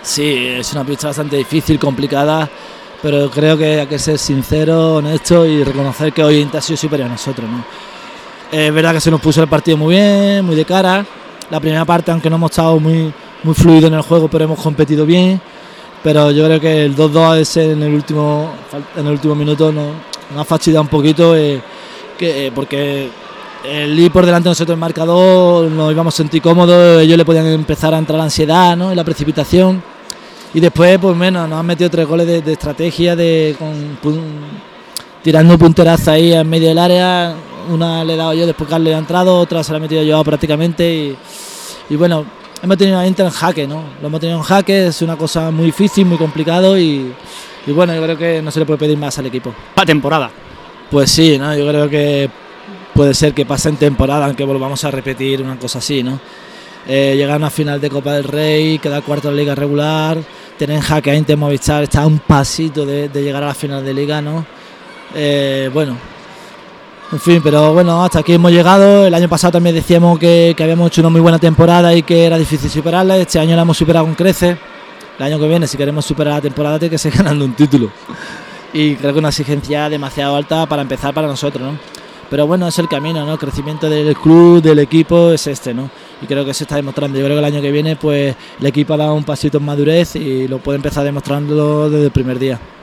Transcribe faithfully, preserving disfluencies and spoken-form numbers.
Sí, es una pista bastante difícil, complicada, pero creo que hay que ser sincero, honesto y reconocer que hoy Inter ha sido superior a nosotros, ¿no? Es verdad que se nos puso el partido muy bien, muy de cara. La primera parte, aunque no hemos estado muy, muy fluidos en el juego, pero hemos competido bien. Pero yo creo que el dos dos ese en el último, en el último minuto nos, nos ha fastidiado un poquito, eh, que, eh, porque el ir por delante de nosotros el marcador nos íbamos a sentir cómodos, ellos le podían empezar a entrar la ansiedad, ¿no? Y la precipitación. Y después, pues menos, nos han metido tres goles de, de estrategia, de con, pun, tirando punterazos ahí en medio del área. Una le he dado yo, después Carlos le ha entrado, otra se la he metido yo prácticamente. Y, y bueno, hemos tenido a Inter en jaque, ¿no? Lo hemos tenido en jaque, es una cosa muy difícil, muy complicado y, y bueno, yo creo que no se le puede pedir más al equipo. La temporada. Pues sí, ¿no? Yo creo que puede ser que pase en temporada, aunque volvamos a repetir una cosa así, ¿no? Eh, llegar a una final de Copa del Rey, quedar cuarto de la Liga regular, tener en jaque a Inter Movistar, está a un pasito de, de llegar a la final de Liga, ¿no? Eh, bueno, en fin, pero bueno, hasta aquí hemos llegado. El año pasado también decíamos que, que habíamos hecho una muy buena temporada y que era difícil superarla. Este año la hemos superado con creces. El año que viene, si queremos superar la temporada, tiene que ser ganando un título. Y creo que una exigencia demasiado alta para empezar para nosotros, ¿no? Pero bueno, es el camino, ¿no? El crecimiento del club, del equipo es este, ¿no? Y creo que se está demostrando. Yo creo que el año que viene, pues el equipo ha dado un pasito en madurez y lo puede empezar demostrando desde el primer día.